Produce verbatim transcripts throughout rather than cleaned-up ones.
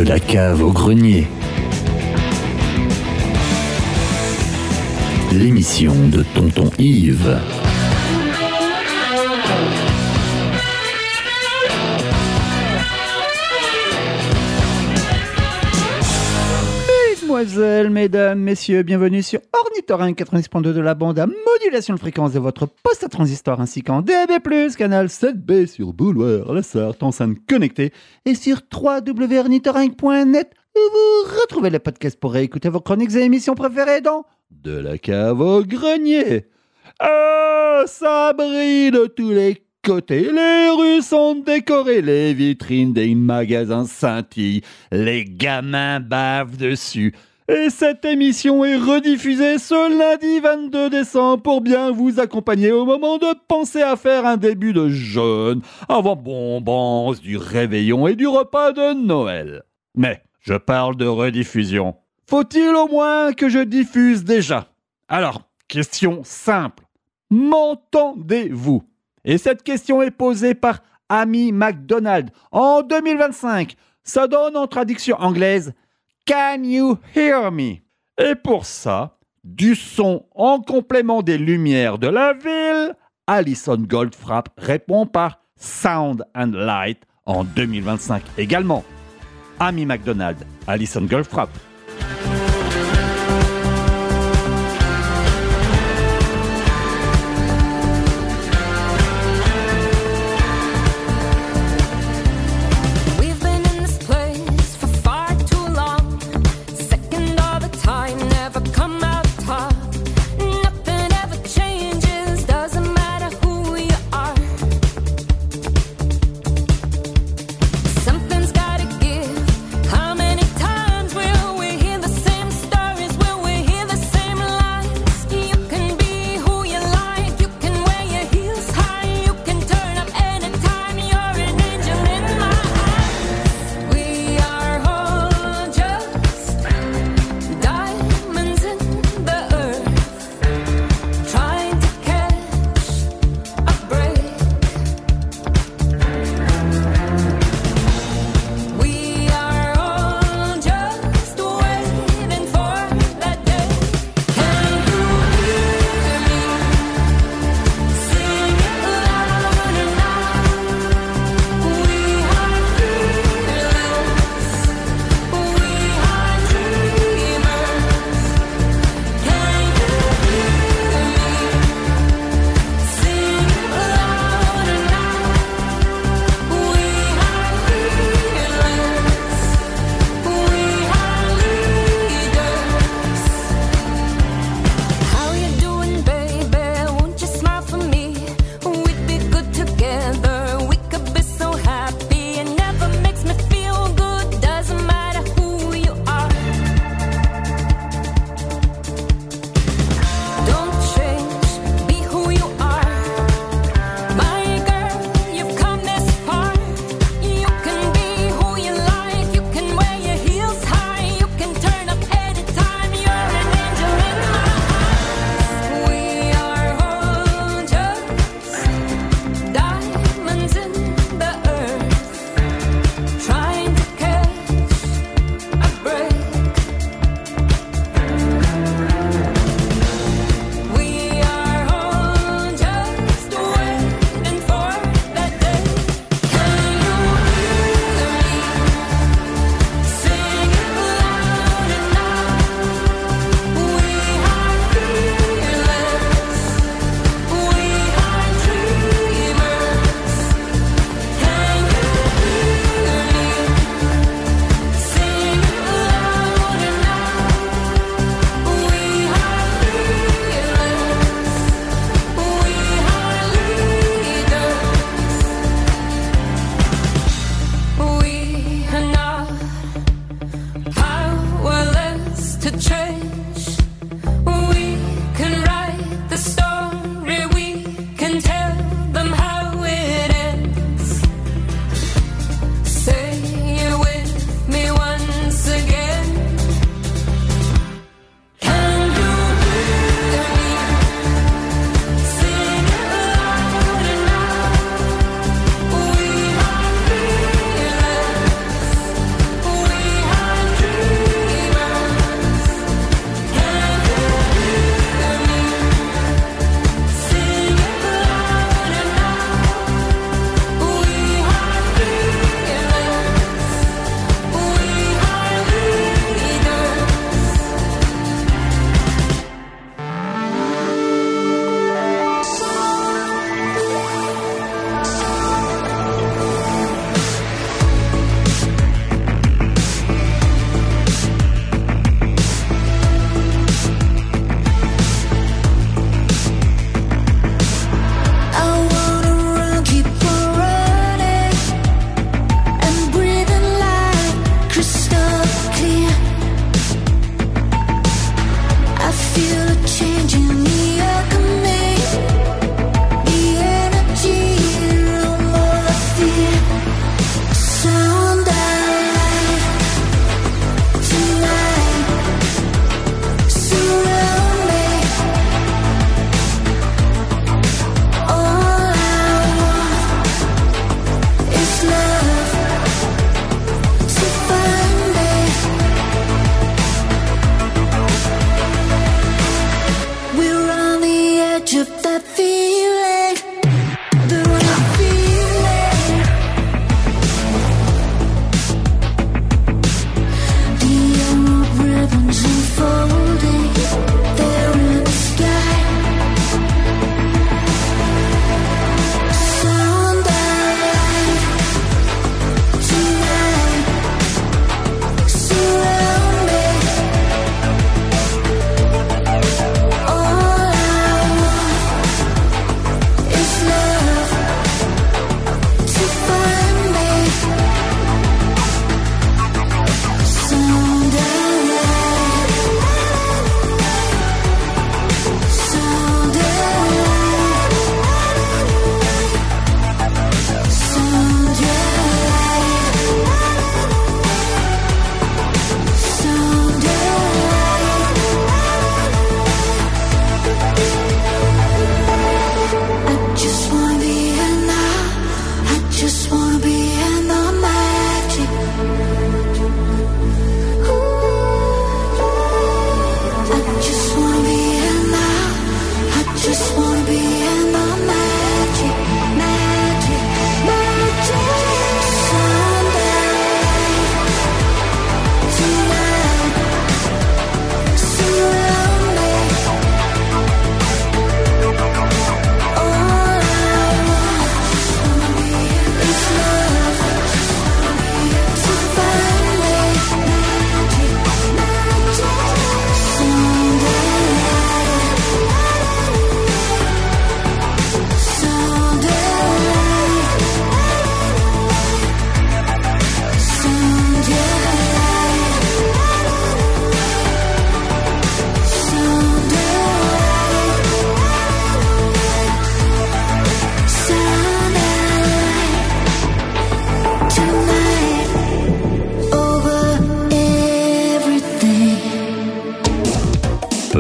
la cave au grenier. L'émission de Tonton Yves. Mesdemoiselles, mesdames, messieurs, bienvenue sur Ornithorynque quatre-vingt-dix point deux de la bande à modulation de fréquence de votre poste à transistor ainsi qu'en D A B plus, canal sept B sur Bouloir, la Sarthe, enceinte connectée et sur w w w point ornithorynque point net où vous retrouvez les podcasts pour réécouter vos chroniques et émissions préférées dans De la cave au grenier. Ah, ça brille de tous les côtés, les rues sont décorées, les vitrines des magasins scintillent, les gamins bavent dessus. Et cette émission est rediffusée ce lundi vingt-deux décembre pour bien vous accompagner au moment de penser à faire un début de jeûne avant bombance du réveillon et du repas de Noël. Mais je parle de rediffusion. Faut-il au moins que je diffuse déjà? Alors, question simple. M'entendez-vous? Et cette question est posée par Amy McDonald en deux mille vingt-cinq. Ça donne en traduction anglaise « Can you hear me ?» Et pour ça, du son en complément des lumières de la ville, Alison Goldfrapp répond par « Sound and Light » en deux mille vingt-cinq également. Amy McDonald, Alison Goldfrapp. Something's gotta give. How many times will we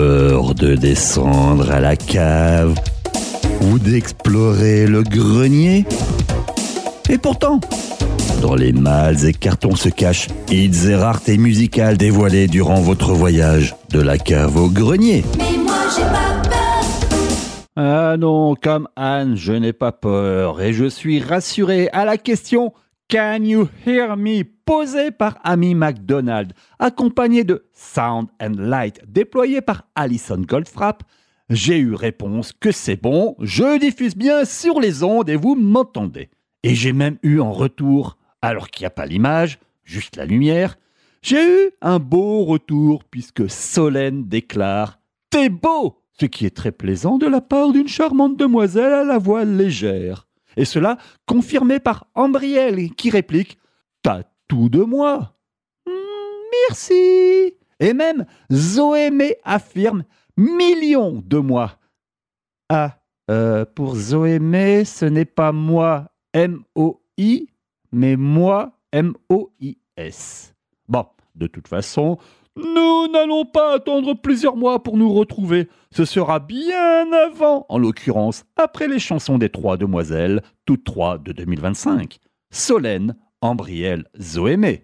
peur de descendre à la cave ou d'explorer le grenier? Et pourtant, dans les malles et cartons se cachent hits et raretés musicales dévoilées durant votre voyage de la cave au grenier. Mais moi j'ai pas peur. Ah non, comme Anne, je n'ai pas peur et je suis rassuré à la question « Can you hear me ?» posée par Amy MacDonald, accompagnée de « Sound and Light » déployée par Alison Goldfrapp. J'ai eu réponse que c'est bon, je diffuse bien sur les ondes et vous m'entendez. Et j'ai même eu en retour, alors qu'il n'y a pas l'image, juste la lumière, j'ai eu un beau retour puisque Solène déclare « T'es beau !» ce qui est très plaisant de la part d'une charmante demoiselle à la voix légère. Et cela confirmé par Ambrielle qui réplique « T'as tout de moi !» mmh, Merci. Et même Zoé May affirme « Millions de moi !» Ah, euh, pour Zoé May, ce n'est pas moi, M O I, mais moi, M O I S. Bon, de toute façon, nous n'allons pas attendre plusieurs mois pour nous retrouver. Ce sera bien avant, en l'occurrence, après les chansons des trois demoiselles, toutes trois de deux mille vingt-cinq. Solène, Ambrielle, Zoé May.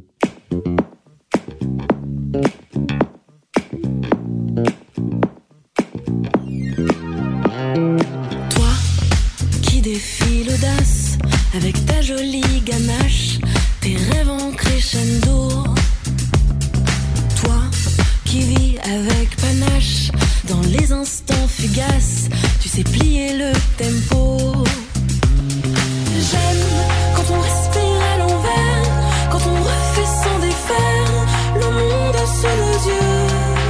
Toi qui défie l'audace avec ta jolie ganache, tes rêves en crescendo. Toi qui vis avec panache dans les instants fugaces, tu sais plier le tempo. J'aime quand on respire à l'envers, quand on refait sans défaire le monde sous nos yeux.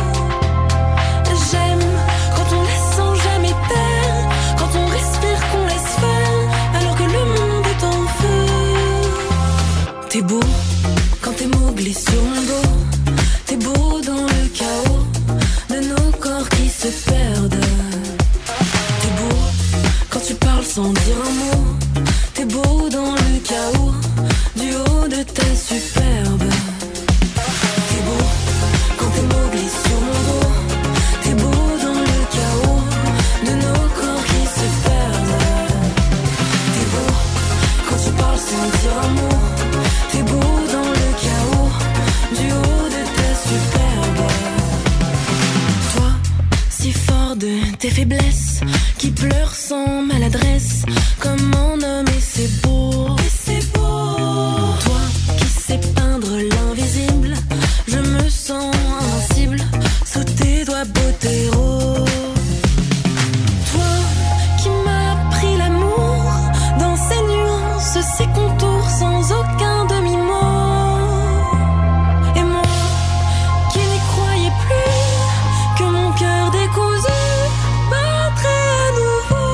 J'aime quand on laisse sans jamais taire, quand on respire qu'on laisse faire, alors que le monde est en feu. T'es beau quand tes mots glissent sur mon dos, t'es beau dans le chaos de nos corps qui se perdent. T'es beau quand tu parles sans dire un mot, t'es beau dans le chaos du haut de ta superbe. T'es beau quand tes mots glissent sur mon dos, t'es beau dans le chaos de nos corps qui se perdent. T'es beau quand tu parles sans dire un mot, t'es beau dans le chaos du haut de ta superbe. Toi, si fort de tes faiblesses, qui pleure sans maladresse, comme un homme et c'est beau, et c'est beau. Toi qui sais peindre l'invisible, je me sens invincible sous tes doigts Botero. Toi qui m'as appris l'amour dans ses nuances, ses contours sans aucun demi-mot. Et moi qui n'y croyais plus que mon cœur décousu battrait à nouveau.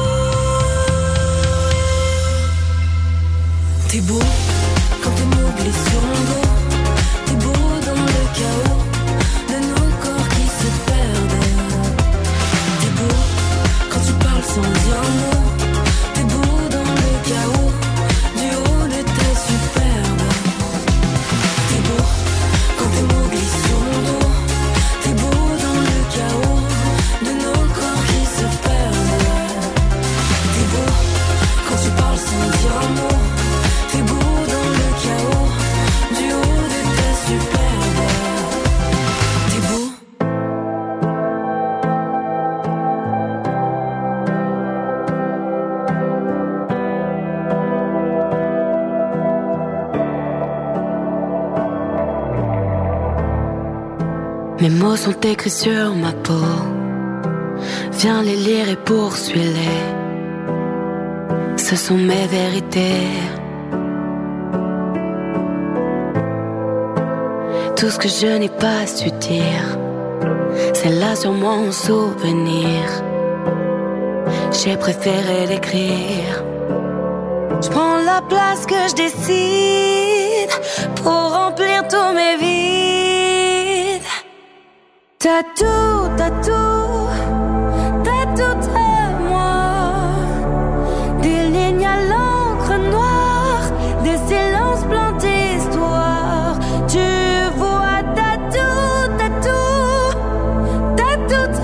T'es beau quand tes mots glissent sur mon dos, t'es beau dans le chaos de nos corps qui se perdent. T'es beau quand tu parles sans dire un mot, t'es beau dans le chaos du haut de ta superbe. T'es beau quand tes mots glissent sur mon dos, t'es beau dans le chaos de nos corps qui se perdent. T'es beau quand tu parles sans dire un mot, t'es beau dans le chaos du haut de ta superbe. T'es beau. Mes mots sont écrits sur ma peau, viens les lire et poursuis-les. Ce sont mes vérités. Tout ce que je n'ai pas su dire, c'est là sur mon souvenir. J'ai préféré l'écrire. Je prends la place que je décide pour remplir tous mes vides. T'as tout, t'as tout, t'as tout à moi. Des lignes à l'encre noire, des silences pleins d'histoire. Tu vois, t'as tout, t'as tout, t'as tout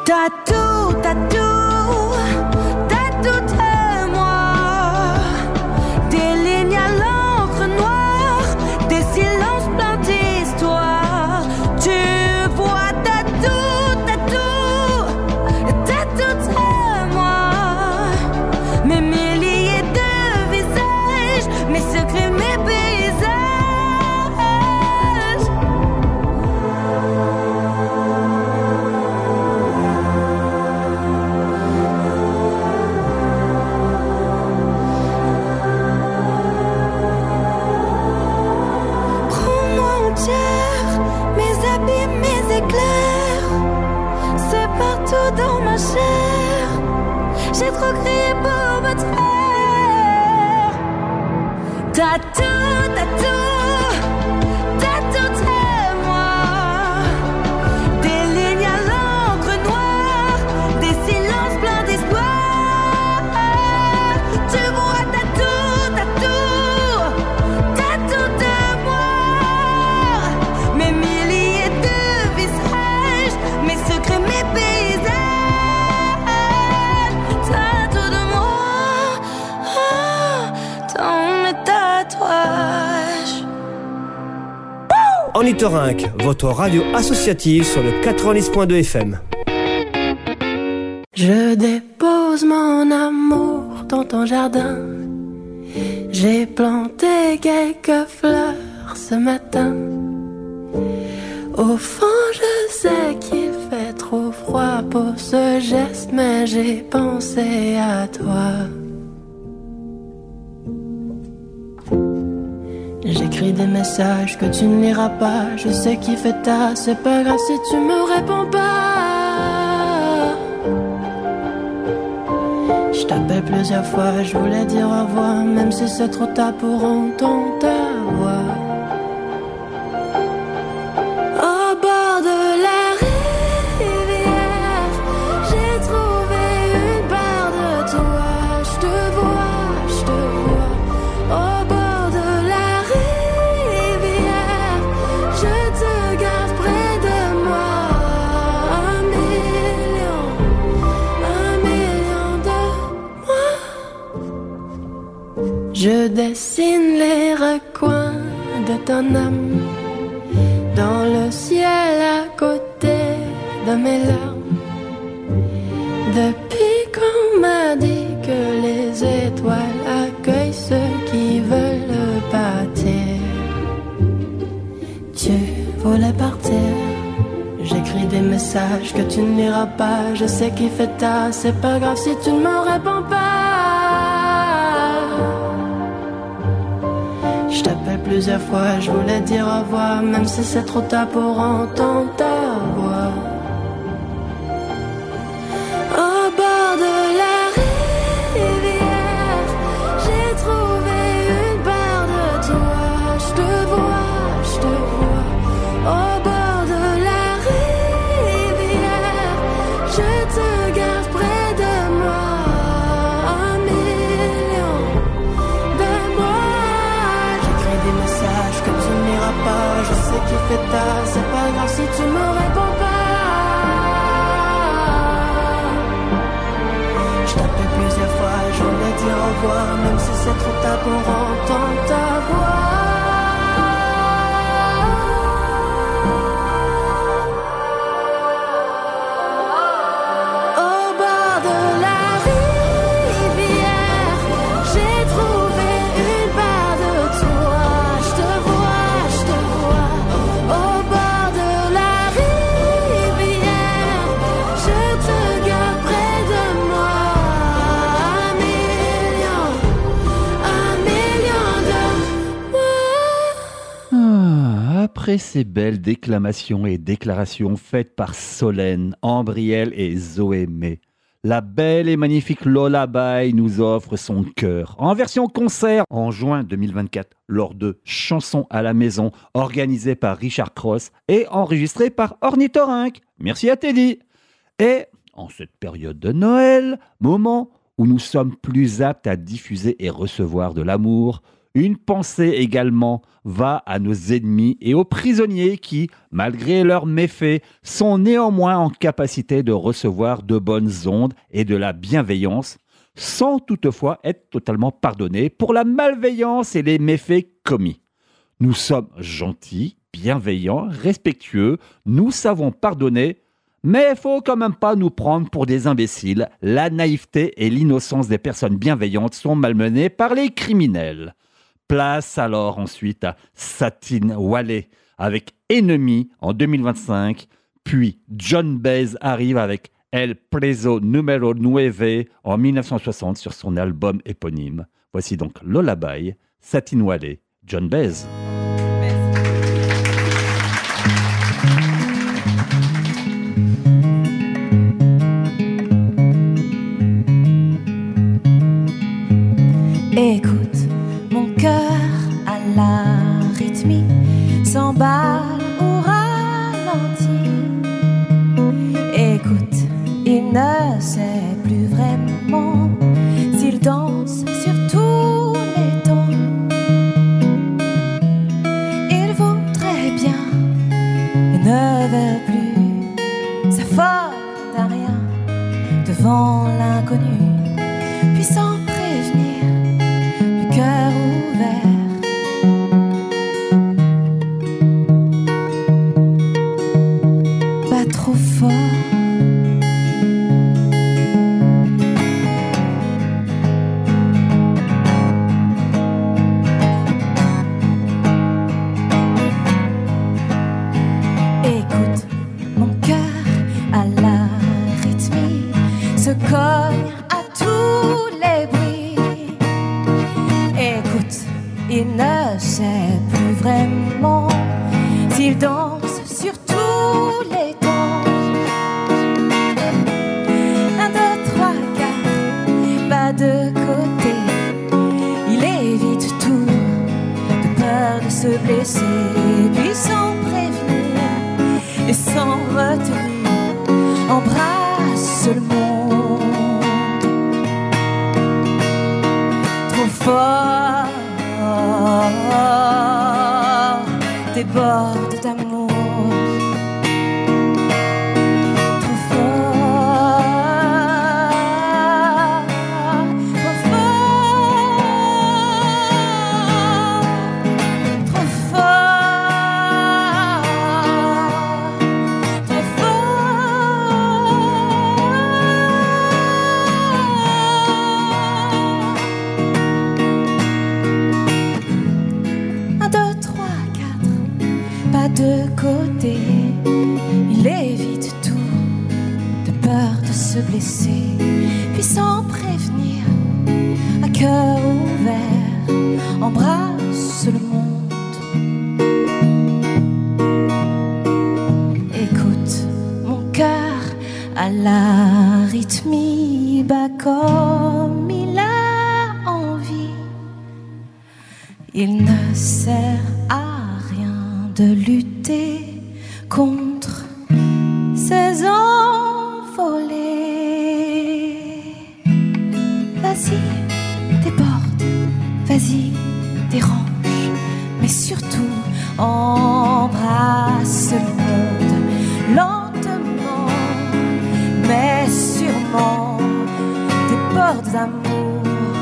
T'as tout, t'as tout, t'as tout à moi. Des lignes à l'encre noire, des silences pleins d'histoire. Tu vois, t'as tout, t'as tout, t'as tout à moi. Mes milliers de visages, mes secrets, mes paysages. Dans ma chair, j'ai trop crié pour me taire. T'as tout, t'as tout, t'as tout à moi. Des lignes à l'encre noire, des silences pleins d'espoir. Tu vois, t'as tout, t'as tout, t'as tout à moi. Mes milliers de visages, mes secrets, mes paysages. Ornithorynque, votre radio associative sur le quatre-vingt-dix point deux F M. Je dépose mon amour dans ton jardin. J'ai planté quelques fleurs ce matin. Au fond, je sais qu'il fait trop froid pour ce geste, mais j'ai pensé à toi. J'écris des messages que tu ne liras pas. Je sais qu'il fait tard, c'est pas grave si tu me réponds pas. Je t'appelle plusieurs fois, je voulais dire au revoir, même si c'est trop tard pour entendre ta voix. Au bord de la rivière, j'ai trouvé une part de toi. Je te vois, je te vois. Au bord je dessine les recoins de ton âme dans le ciel à côté de mes larmes. Depuis qu'on m'a dit que les étoiles accueillent ceux qui veulent partir, tu voulais partir. J'écris des messages que tu ne liras pas. Je sais qu'il fait tard, c'est pas grave si tu ne me réponds pas. Je t'appelle plusieurs fois, je voulais dire au revoir, même si c'est trop tard pour entendre ta voix. Au bord de la rivière, j'ai trouvé une part de toi. Je te vois, je te vois. Au bord de la rivière, je te garde près de moi. Un million de mois. Que tu n'iras pas, je sais qu'il fait tard, c'est pas grave si tu me réponds pas. Je t'appelle plusieurs fois, je voulais dire au revoir, même si c'est trop tard pour entendre ta voix. Après ces belles déclamations et déclarations faites par Solène, Ambriel et Zoé May, la belle et magnifique Lola Bay nous offre son cœur en version concert en juin deux mille vingt-quatre lors de Chansons à la maison organisé par Richard Cross et enregistré par Ornithorynque. Merci à Teddy. Et en cette période de Noël, moment où nous sommes plus aptes à diffuser et recevoir de l'amour, Une pensée également va à nos ennemis et aux prisonniers qui, malgré leurs méfaits, sont néanmoins en capacité de recevoir de bonnes ondes et de la bienveillance, sans toutefois être totalement pardonnés pour la malveillance et les méfaits commis. Nous sommes gentils, bienveillants, respectueux, nous savons pardonner, mais il faut quand même pas nous prendre pour des imbéciles. La naïveté et l'innocence des personnes bienveillantes sont malmenées par les criminels. Place alors ensuite à Satine Whaley avec Ennemi en deux mille vingt-cinq, puis John Baez arrive avec El Preso Numero nueve en dix-neuf cent soixante sur son album éponyme. Voici donc Lullaby, Satine Whaley, John Baez. Écoute, mon cœur à la rythmie s'emballe au ralenti. Écoute, il ne sait plus vraiment s'il danse sur tous les tons. Il voudrait bien, il ne veut plus s'affoler d'un rien devant l'inconnu, puis sans prévenir, le cœur ouvert. Pas trop fort. Écoute, mon cœur à la rythmie se cogne à tous les bruits. Écoute, il ne sait plus vraiment s'il danse sur tous les tons. Un, deux, trois, quatre, pas de côté. Il évite tout, de peur de se blesser. Puis sans prévenir et sans retenir, embrasse le monde. Trop fort, déborde d'amour. Trop fort, trop fort, trop fort, trop fort. Un, deux, trois, quatre, pas de côté. Il évite tout, de peur de se blesser. Puis sans prévenir, à cœur ouvert, embrasse le monde. Écoute, mon cœur à la rythmie bat comme il a envie. Il ne sert à rien de lutter contre ces envolées. Vas-y, déborde, vas-y, dérange, mais surtout embrasse le monde lentement, mais sûrement, déborde d'amour.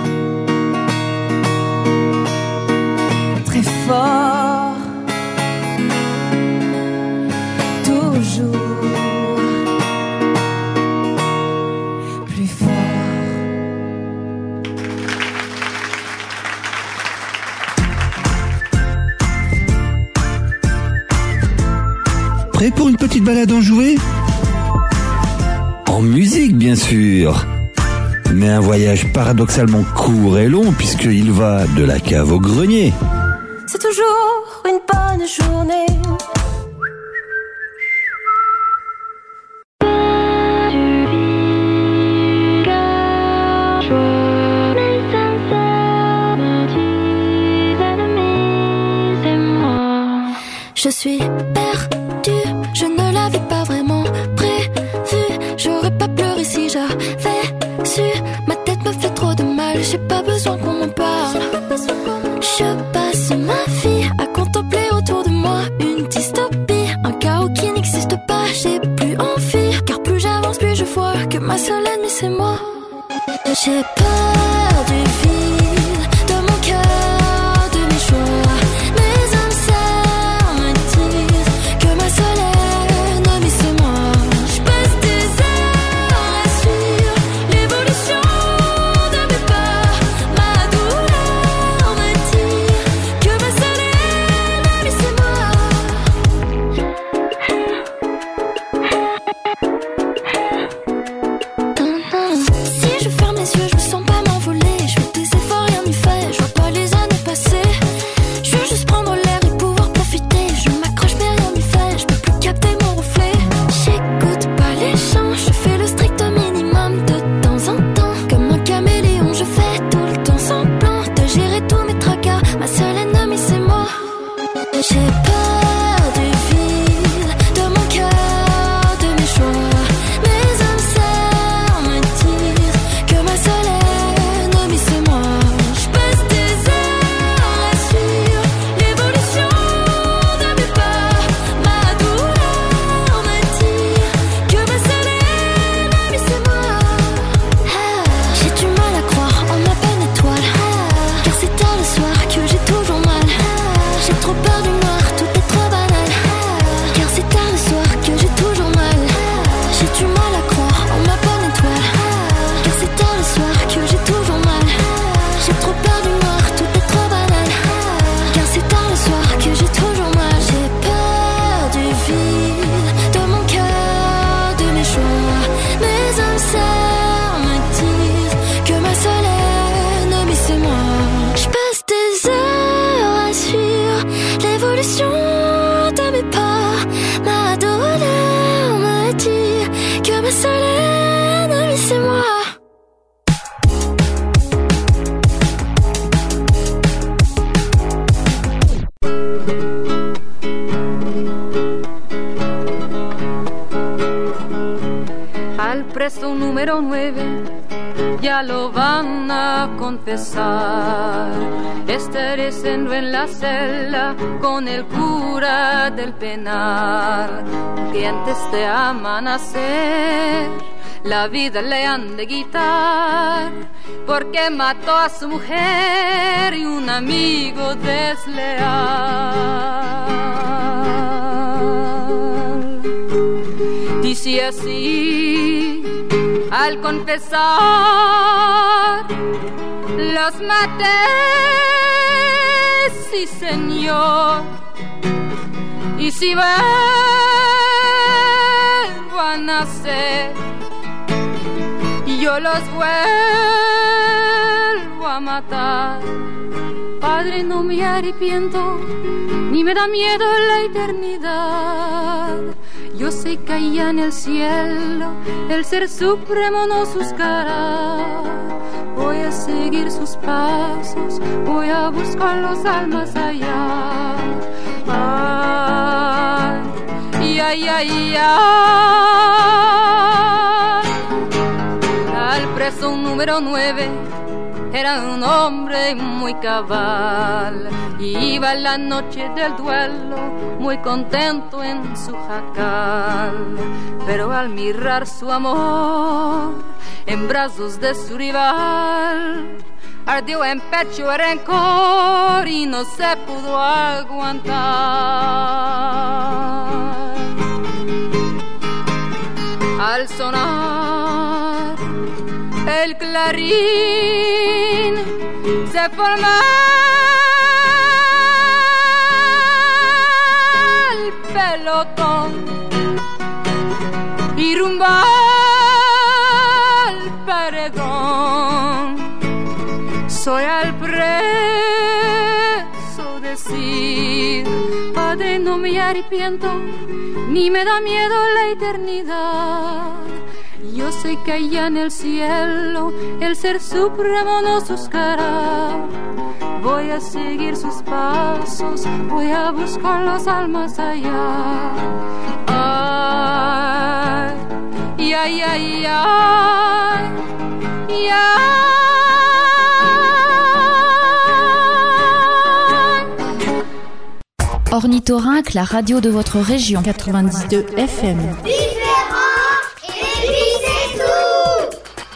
Très fort, toujours plus fort. Prêt pour une petite balade enjouée ? En musique, bien sûr. Mais un voyage paradoxalement court et long puisqu'il va de la cave au grenier. C'est toujours une bonne journée. Je suis perdue, je ne l'avais pas vraiment prévu. J'aurais pas pleuré si j'avais su. Ma tête me fait trop de mal, j'ai pas besoin qu'on m'en parle. Je c'est moi. J'ai peur du vide, de mon cœur, de mes choix. Mes âmes sœurs me disent que ma seule ennemie c'est moi. Je passe des heures à suivre l'évolution de mes peurs. Ma douleur me dit que ma seule ennemie c'est moi. Si je ferme les yeux, je me sens pas m'envoler. Je fais des efforts, rien m'y fait. Je vois pas les années passer. Je veux juste prendre l'air et pouvoir profiter. Je m'accroche mais rien m'y fait. Je peux plus capter mon reflet. J'écoute pas les chants. Je fais le strict minimum de temps en temps. Comme un caméléon, je fais tout le temps semblant de gérer tous mes tracas. Ma seule ennemie c'est moi. J'ai peur du vide, de mon cœur, de mes choix. Mes âmes sœurs me disent que ma seule ennemie c'est moi. Je passe des heures à suivre l'évolution de mes peurs. Ma douleur me dit que ma seule ennemie c'est moi. Ah, j'ai du mal à croire en ma bonne étoile. Ah, car c'est tard le soir que j'ai toujours mal. Ah, j'ai trop peur du noir, tout est trop banal. Ah, car c'est tard le soir que j'ai toujours mal. Ah, j'ai du mal à croire en ma bonne étoile. Ah, car c'est tard le soir que j'ai toujours mal. Ah, j'ai trop peur du noir, tout est trop banal. Ah, car c'est tard le soir que j'ai toujours mal. J'ai peur du vide, de mon cœur, de mes choix. Mes âmes sœurs me disent que ma seule ennemie c'est moi. Je passe des heures à suivre l'évolution de mes pas. Ma douleur me dit que ma seule ennemie c'est moi. Al preso número nueve ya lo van a confesar. Estaré siendo en la celda con el cura del penal, que antes de amanecer la vida le han de quitar, porque mató a su mujer y un amigo desleal. Dice así al confesar: los maté, sí señor, y si vuelvo a nacer, yo los vuelvo a matar. Padre, no me arrepiento, ni me da miedo la eternidad. Yo sé que allá en el cielo el Ser Supremo nos buscará. Voy a seguir sus pasos, voy a buscar los almas allá. Ay, ay, ay, ay. Al preso número nueve era un hombre muy cabal, y iba la noche del duelo muy contento en su jacal. Pero al mirar su amor en brazos de su rival, ardió en pecho el rencor y no se pudo aguantar. Al sonar el clarín se forma el pelotón y rumbo al paredón. Soy al preso decir: Padre, no me arrepiento, ni me da miedo la eternidad. Yo sé que allá en el cielo el Ser Supremo nos buscará. Voy a seguir sus pasos, voy a buscar las almas allá. Ay, ay, ay, ay, ay, ay. Ornithorynque, la radio de votre région. quatre-vingt-dix-deux F M.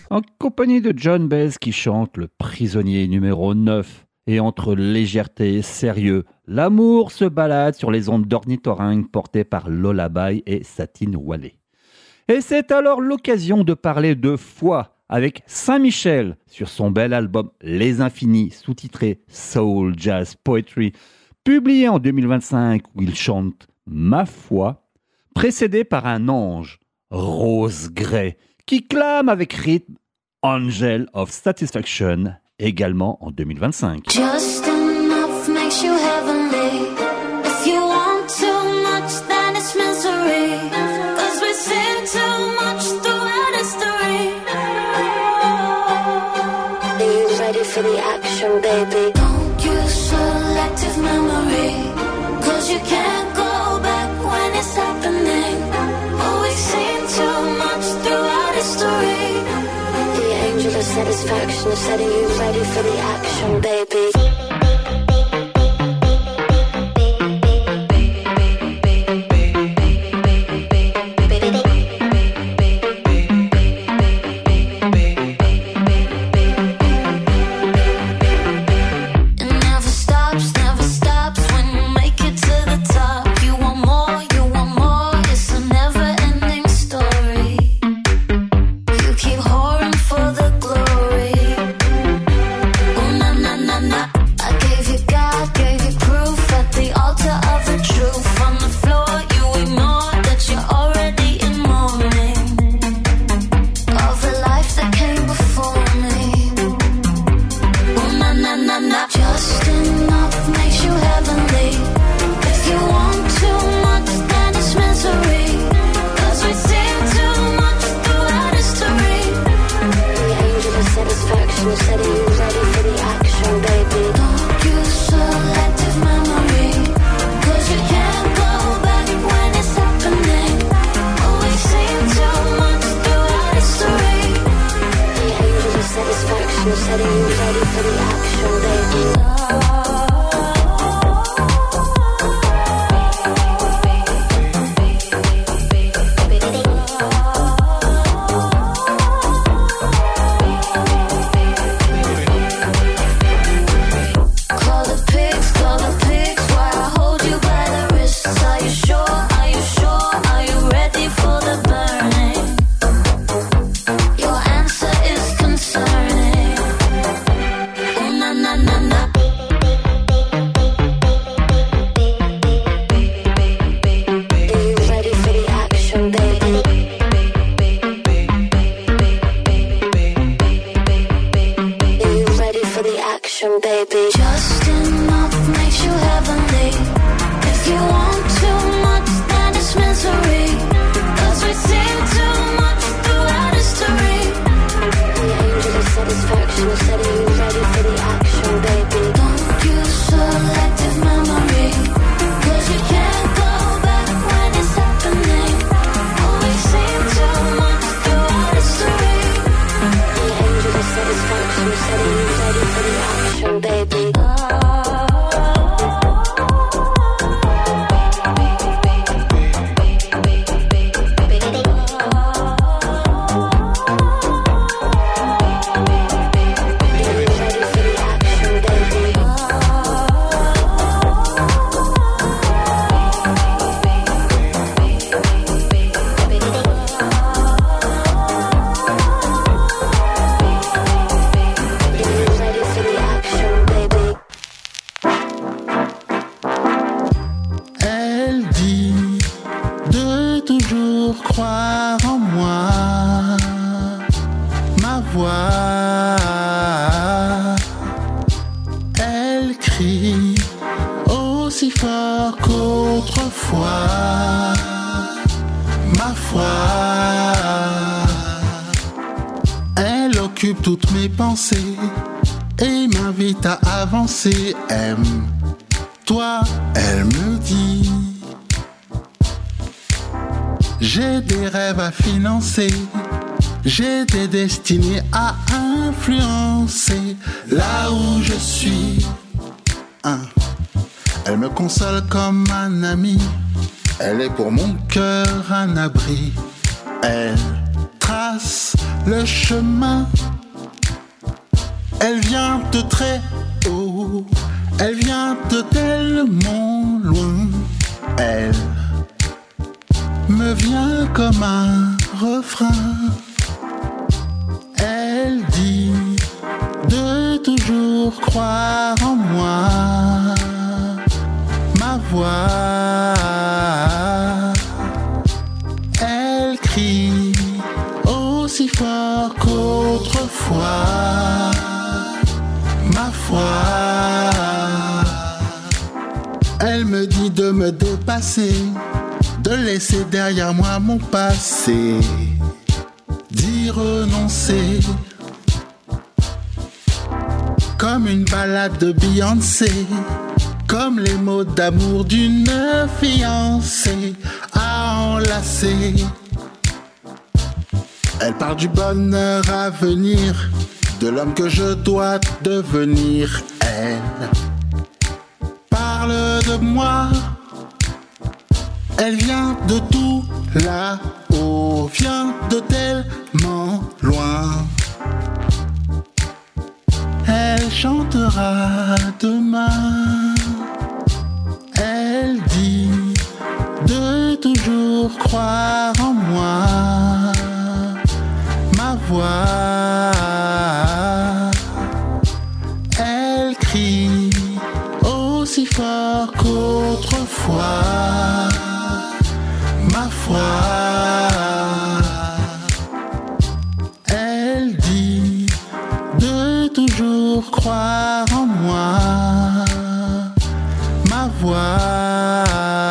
En compagnie de John Baez qui chante Le prisonnier numéro neuf. Et entre légèreté et sérieux, l'amour se balade sur les ondes d'ornithorynque portées par Lola Bay et Satine Wallet. Et c'est alors l'occasion de parler de foi avec Saint-Michel sur son bel album Les Infinis, sous-titré Soul Jazz Poetry, publié en deux mille vingt-cinq où il chante Ma foi, précédé par un ange, Rose Gray, qui clame avec rythme Angel of Satisfaction, également en deux mille vingt-cinq. Just enough makes you heavenly. If you want too much, then it's misery. Cause we've seen too much throughout history. Are you ready for the action, baby? Don't use selective memory. Cause you can't go back when it's happening. Oh, we've seen too much throughout history. The angel of satisfaction is setting you ready for the action, baby. Aime-toi, elle me dit. J'ai des rêves à financer, j'ai des destinées à influencer. Là où je suis, hein. Elle me console comme un ami, elle est pour mon cœur un abri. Elle travaille trace le chemin. Elle vient de très haut, elle vient de tellement loin. Elle me vient comme un refrain. Elle dit de toujours croire en moi. Ma voix, elle crie aussi fort qu'autrefois. Ma foi, elle me dit de me dépasser, de laisser derrière moi mon passé, d'y renoncer. Comme une balade de Beyoncé, comme les mots d'amour d'une fiancée à enlacer. Elle parle du bonheur à venir, de l'homme que je dois devenir. Elle parle de moi, elle vient de tout là-haut, vient de tellement loin. Elle chantera demain. Elle dit de toujours croire en moi. Ma voix, elle crie aussi fort qu'autrefois. Ma foi, elle dit de toujours croire en moi. Ma voix,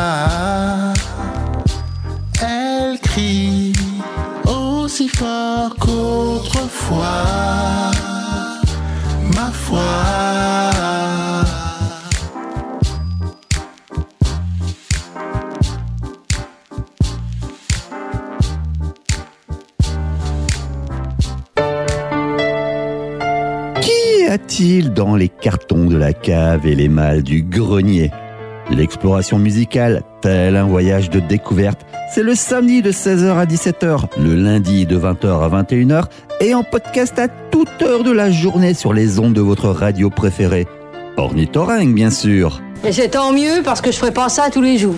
elle crie aussi fort qu'autrefois. Ma foi. Qu'y a-t-il dans les cartons de la cave et les malles du grenier? L'exploration musicale, tel un voyage de découverte, c'est le samedi de seize heures à dix-sept heures, le lundi de vingt heures à vingt et une heures et en podcast à toute heure de la journée sur les ondes de votre radio préférée. Ornithorynque, bien sûr. Et c'est tant mieux parce que je ferai pas ça tous les jours.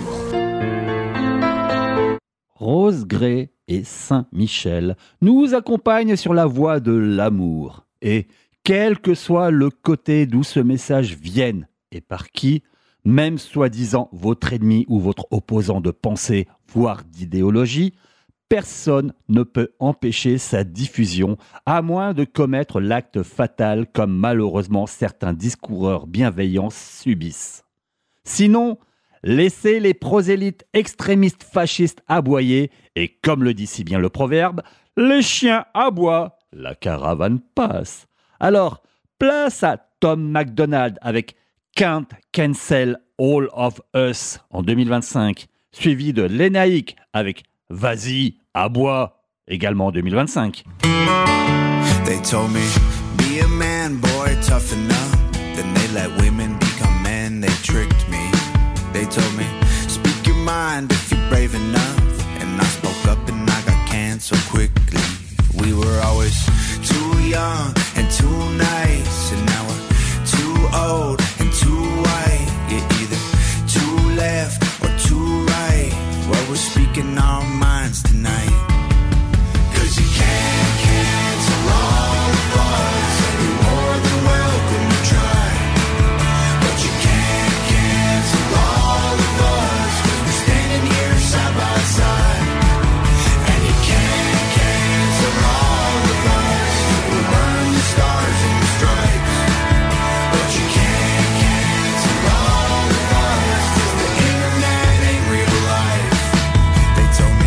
Rose Gray et Saint-Michel nous accompagnent sur la voie de l'amour. Et quel que soit le côté d'où ce message vienne et par qui, même soi-disant votre ennemi ou votre opposant de pensée, voire d'idéologie, personne ne peut empêcher sa diffusion, à moins de commettre l'acte fatal comme malheureusement certains discoureurs bienveillants subissent. Sinon, laissez les prosélytes extrémistes fascistes aboyer, et comme le dit si bien le proverbe, les chiens aboient, la caravane passe. Alors, place à Tom MacDonald avec Can't Cancel All of Us en deux mille vingt-cinq, suivi de Lénaïque avec Vas-y, aboie, également en deux mille vingt-cinq. They told me, be a man, boy, toughen up. Then they let women become men, they tricked me. They told me, speak your mind if you're brave enough. And I spoke up and I got canceled quickly. We were always too young and too nice, and now we're too old and too white. You're either too left or too right. Well, we're speaking our minds tonight. Cause you can't cancel all of us, and you're more than welcome to try. But you can't cancel all of us, cause we're standing here side by side. And you can't cancel all of us, we'll burn the stars and the stripes. But you can't cancel all of us, cause the internet ain't real life. They told me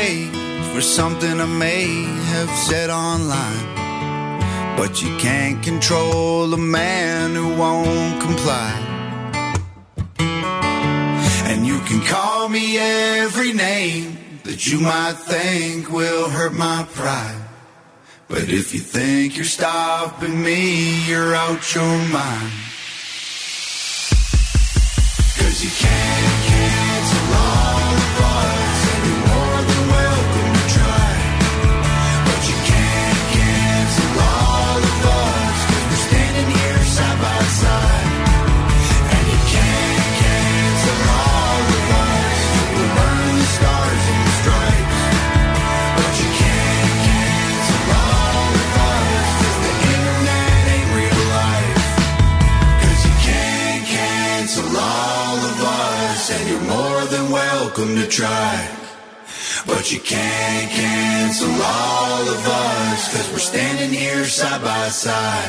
wait for something I may have said online. But you can't control a man who won't comply. And you can call me every name that you might think will hurt my pride. But if you think you're stopping me, you're out your mind. 'Cause you can't cancel all of us, and you're more than welcome to try. But you can't cancel all of us, 'cause we're standing here side by side. And you can't cancel all of us, we'll burn the stars and the stripes. But you can't cancel all of us, 'cause the internet ain't real life. 'Cause you can't cancel all of us, and you're more than welcome to try. But you can't cancel all of us, 'cause we're standing here side by side.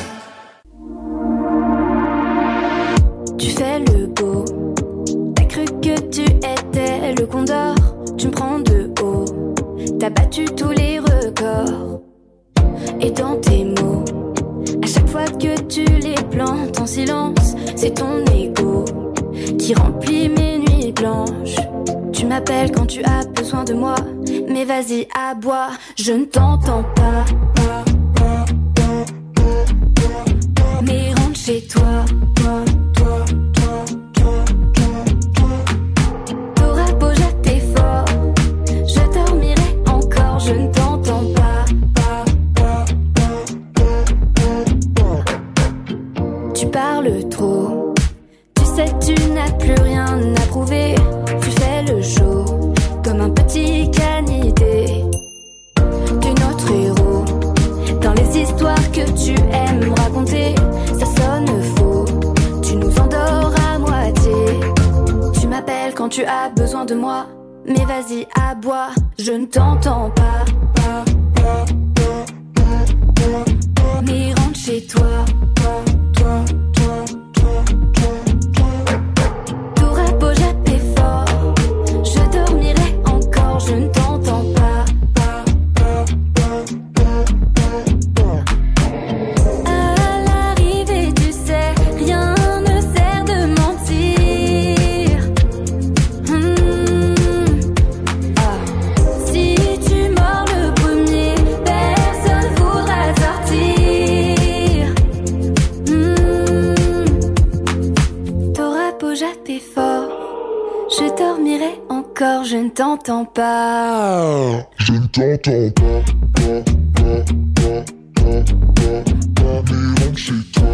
Tu fais le beau, t'as cru que tu étais le condor. Tu me prends de haut, t'as battu tous les records. Et dans tes mots, à chaque fois que tu les plantes en silence, c'est ton ego qui remplit mes nuits blanches. Tu m'appelles quand tu as besoin de moi, mais vas-y aboie, je ne t'entends pas. Mais rentre chez toi. T'auras beau jeter fort, je dormirai encore, je ne t'entends pas. Tu parles trop, tu sais tu n'as plus rien à prouver. Tu fais le show comme un petit canidé. Tu es notre héros dans les histoires que tu aimes raconter. Ça sonne faux, tu nous endors à moitié. Tu m'appelles quand tu as besoin de moi, mais vas-y aboie, je ne t'entends pas. Mais rentre chez toi. T'auras beau japper fort, je dormirai encore, je ne t'entends pas. À l'arrivée, tu sais, rien ne sert de mentir. Hmm. Ah. Si tu mords le premier, personne voudra sortir. Hmm. T'auras beau japper fort, je dormirai encore, je ne t'entends pas. Je ne t'entends pas, pas, pas, pas, pas, pas, pas, mais rentre chez toi.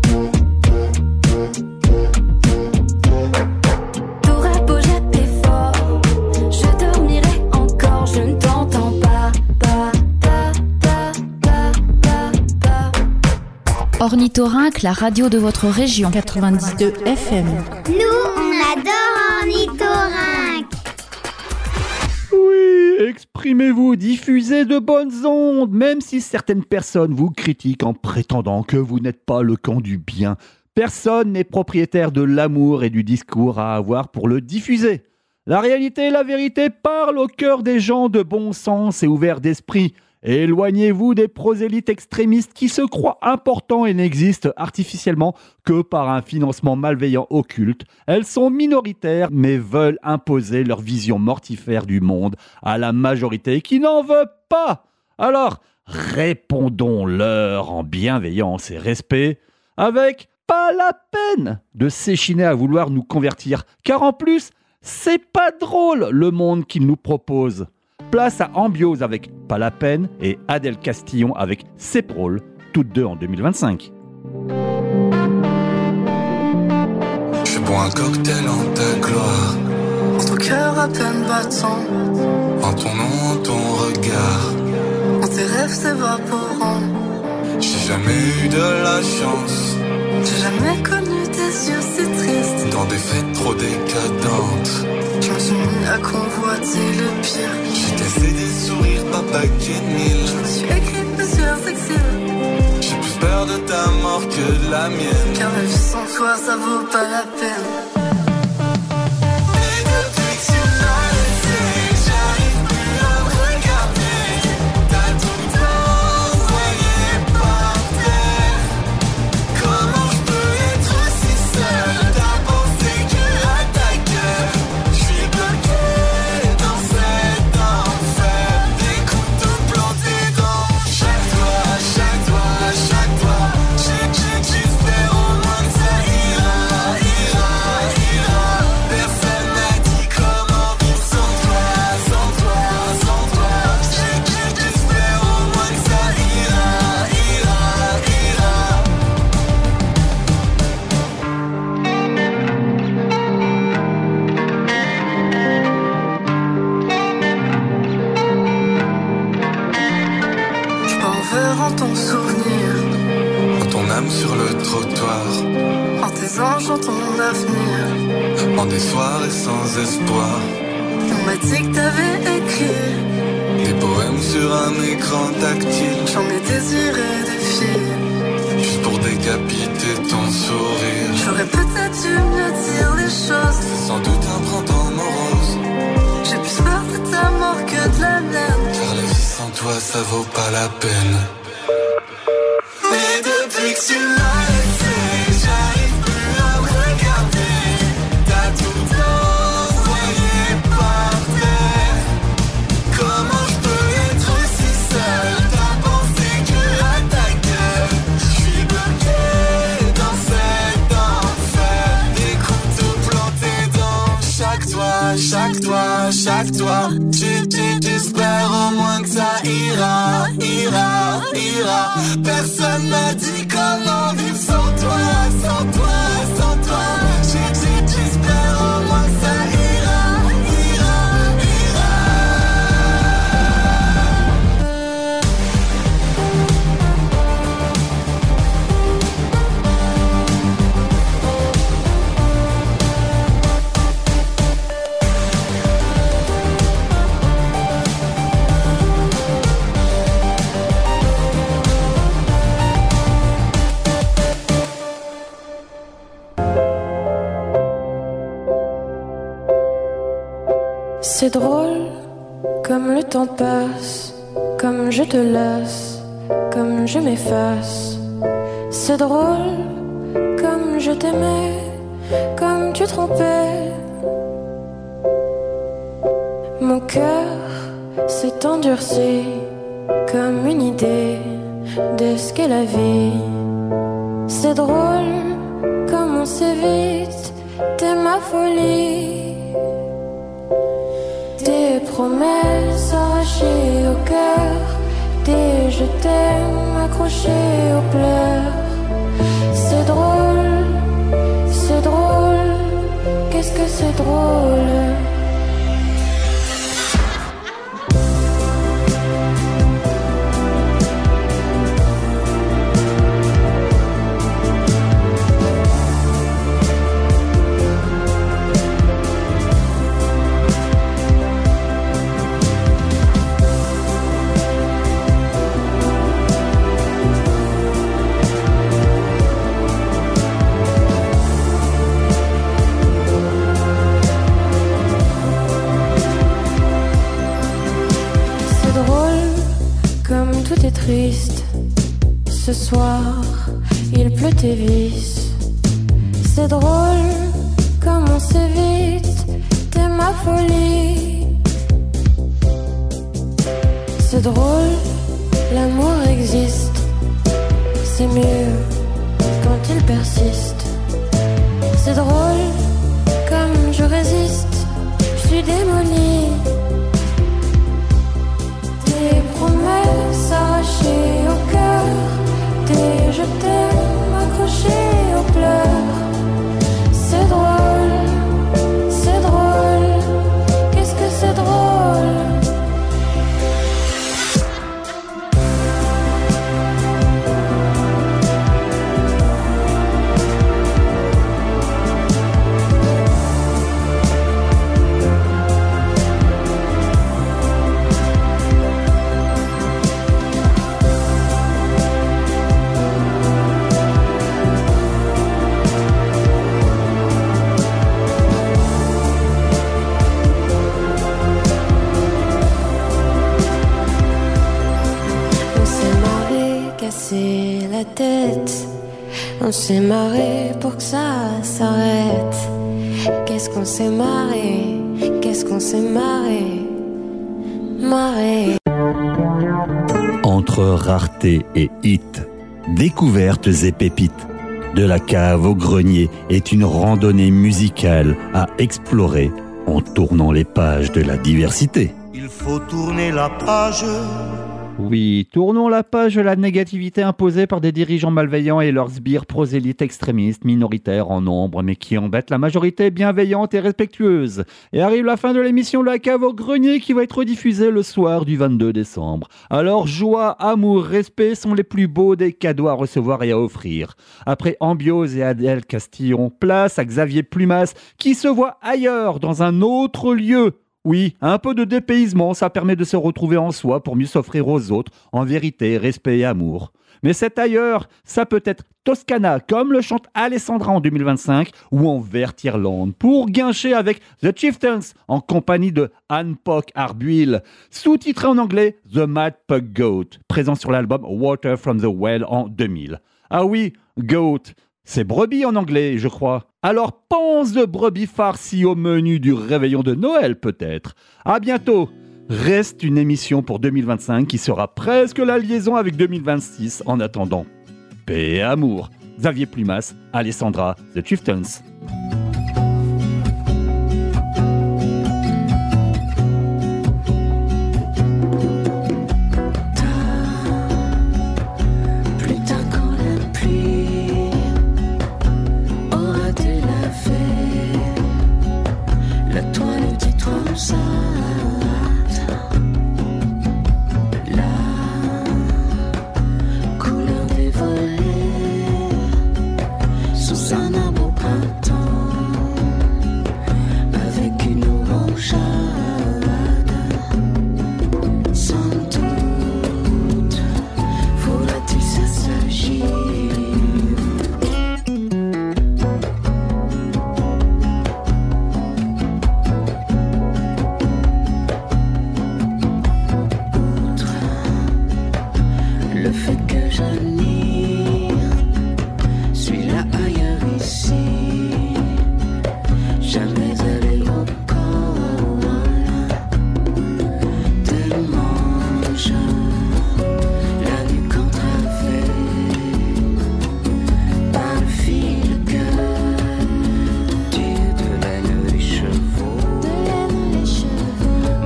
T'auras beau japper fort, je dormirai encore, je ne t'entends pas. Pas, pas, pas, pas, pas, pas. Ornithorynque, la radio de votre région. quatre-vingt-dix-deux F M. Nous, on adore Ornithorynque. Oui, exprimez-vous, diffusez de bonnes ondes, même si certaines personnes vous critiquent en prétendant que vous n'êtes pas le camp du bien. Personne n'est propriétaire de l'amour et du discours à avoir pour le diffuser. La réalité et la vérité parlent au cœur des gens de bon sens et ouverts d'esprit. Éloignez-vous des prosélytes extrémistes qui se croient importants et n'existent artificiellement que par un financement malveillant occulte. Elles sont minoritaires mais veulent imposer leur vision mortifère du monde à la majorité qui n'en veut pas. Alors, répondons-leur en bienveillance et respect avec pas la peine de s'échiner à vouloir nous convertir, car en plus, c'est pas drôle le monde qu'ils nous proposent. Place à Ambiose avec Pas la peine et Adèle Castillon avec C'est drôle, toutes deux en deux mille vingt-cinq. Je bois un cocktail en ta gloire, entre cœurs à peine battants, en ton nom, en ton regard, en tes rêves s'évaporant. J'ai jamais eu de la chance, j'ai jamais connu tes yeux si tristes, dans des fêtes trop décadentes. Je me suis mis à convoiter le pire. J'étais cédé sourire papa Kenil. Je me suis écrit plusieurs exiles. J'ai plus peur de ta mort que de la mienne, car la vie sans toi ça vaut pas la peine. Et depuis que tu m'as laissé, j'arrive plus à me peur en ton souvenir, en ton âme sur le trottoir, en tes anges, en ton avenir, en des soirées sans espoir. On m'a dit que t'avais écrit des poèmes sur un écran tactile. J'en ai désiré des filles, juste pour décapiter ton sourire. J'aurais peut-être dû mieux dire les choses. C'est sans doute un printemps morose. J'ai plus peur de ta mort que de la mienne, car la vie sans toi ça vaut pas la peine. Mais depuis que tu m'as laissé, j'arrive plus à me regarder. T'as tout envoyé par terre. Comment je peux être si seul? T'as pensé que à ta gueule. J'suis bloqué dans cet enfer. Des couteaux plantés dans chaque toit, chaque toit, chaque toit. Tu, tu, j'espère au moins que ça ira, ira, ira. Personne m'a dit comment vivre sans toi, sans toi, sans toi. J'ai, j'ai, j'espère au moins que ça ira, ira, ira. C'est drôle, comme le temps passe, comme je te lasse, comme je m'efface. C'est drôle, comme je t'aimais, comme tu trompais. Mon cœur s'est endurci, comme une idée de ce qu'est la vie. C'est drôle, comme on s'évite, t'es ma folie. Des promesses arrachées au cœur, des je t'aime accrochés aux pleurs. C'est drôle, c'est drôle, qu'est-ce que c'est drôle. Triste. Ce soir, il pleut tes vices. C'est drôle, comme on s'évite, t'es ma folie. C'est drôle, l'amour existe. C'est mieux quand il persiste. C'est drôle, comme je résiste, je suis démolie. Des promesses arrachées au cœur, des je t'aime accrochés aux pleurs. C'est drôle, c'est drôle, qu'est-ce que c'est drôle. La tête, on s'est marré pour que ça s'arrête. Qu'est-ce qu'on s'est marré, qu'est-ce qu'on s'est marré, marré. Entre rareté et hit, découvertes et pépites, de la cave au grenier est une randonnée musicale à explorer en tournant les pages de la diversité. Il faut tourner la page Oui, tournons la page de la négativité imposée par des dirigeants malveillants et leurs sbires prosélytes extrémistes, minoritaires en nombre, mais qui embêtent la majorité bienveillante et respectueuse. Et arrive la fin de l'émission La Cave au Grenier qui va être diffusée le soir du vingt-deux décembre. Alors joie, amour, respect sont les plus beaux des cadeaux à recevoir et à offrir. Après Ambiose et Adèle Castillon, place à Xavier Plumas qui se voit ailleurs, dans un autre lieu. Oui, un peu de dépaysement, ça permet de se retrouver en soi pour mieux s'offrir aux autres, en vérité, respect et amour. Mais cet ailleurs, ça peut être Toscana, comme le chante Alessandra en deux mille vingt-cinq, ou en Vert-Irlande, pour guincher avec The Chieftains, en compagnie de Anne Pock Arbuil, sous-titré en anglais The Mad Pug Goat, présent sur l'album Water from the Well en deux mille. Ah oui, Goat, c'est brebis en anglais, je crois. Alors pense de brebis farcies au menu du réveillon de Noël peut-être. À bientôt. Reste une émission pour deux mille vingt-cinq qui sera presque la liaison avec deux mille vingt-six en attendant. Paix et amour. Xavier Plumas, Alessandra, The Chieftains.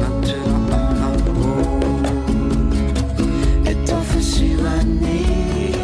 Suranné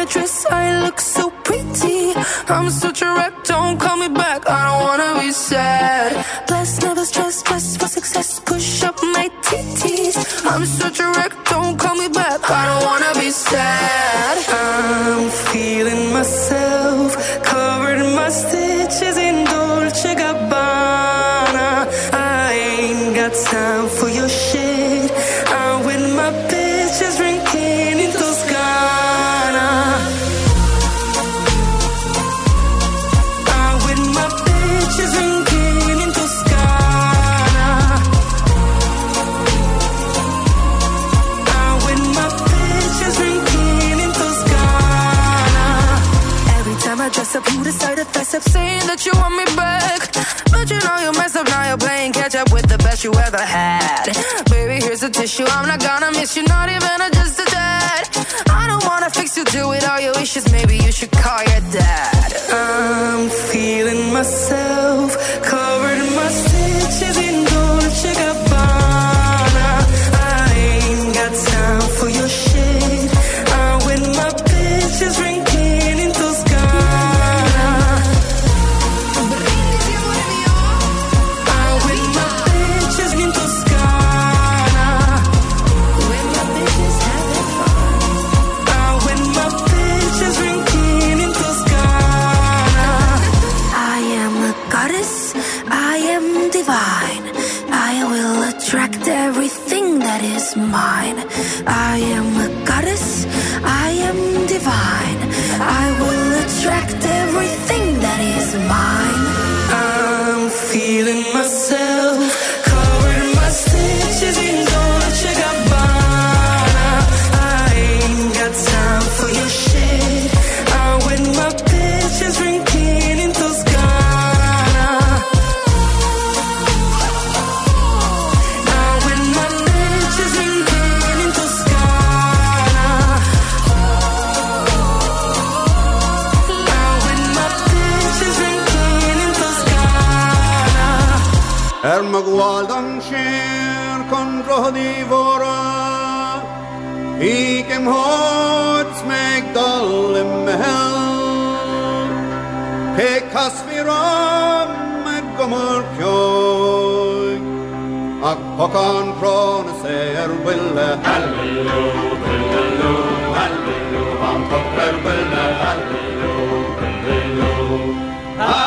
dress, I look so pretty. I'm such a wreck, don't call me back, I don't wanna be sad. Blessed, never stress, quest for success, push up my titties. I'm such a wreck, don't call me back, I don't wanna be sad. I'm feeling myself, covered in my stitches in Dolce Gabbana. I ain't got time for your shit, I'm with my bitches drinking in Toscana. I'm with my bitches drinking in Toscana. I'm with my bitches drinking in Toscana. Every time I dress up, you decide to fess up, saying that you want me back. But you know you mess up, now you're playing catch up with the best you ever had. Baby, here's a tissue, I'm not gonna miss you, not even a just a dad. I don't wanna fix you, do it all your wishes, maybe you should call your dad. I'm feeling myself, covered in my stitches in Dolce Gabbana. I ain't got time for your shit, I'm with my bitches drinking in Toscana. I'm with my bitches in Toscana. With my bitches having fun. I'm with my bitches drinking in Toscana. I am a goddess, I am divine. I will attract everything that is mine. I am a goddess, I am divine. I will attract everything that is mine. I'm feeling myself, covered in my stitches in Dolce Gabbana. I ain't got time for your shit, I'm with my bitches drinking in Toscana. I'm with my bitches drinking in Toscana. I'm with my bitches drinking in Toscana. Er magwaldang sher kon rohdi vora Ikem hots meg dalem hel Pekas viram meg gomor kjoj Ak pokan krone ser wille Halleluja, halleluja, halleluja Han pokker wille Halleluja, halleluja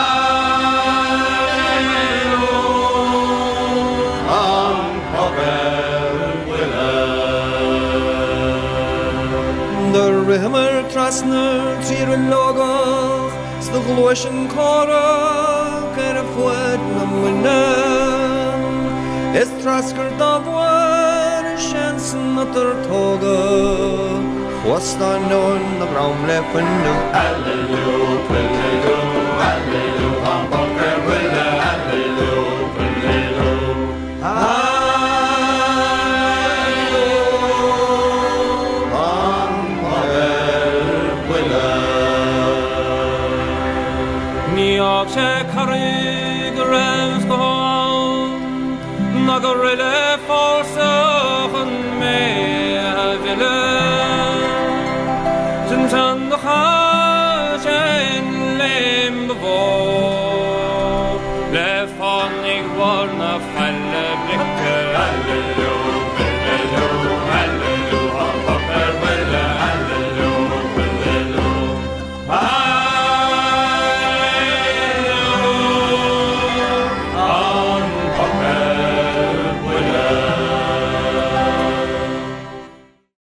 Rimmer trasner tir logach the gloshen kora ker fuet na mena es trasker davwar chansen natter toga Wasta non na braum lepen no Hallelujah hallelujah hallelujah am poker willa hallelujah hallelujah Nagarele forsaken me avile Zintan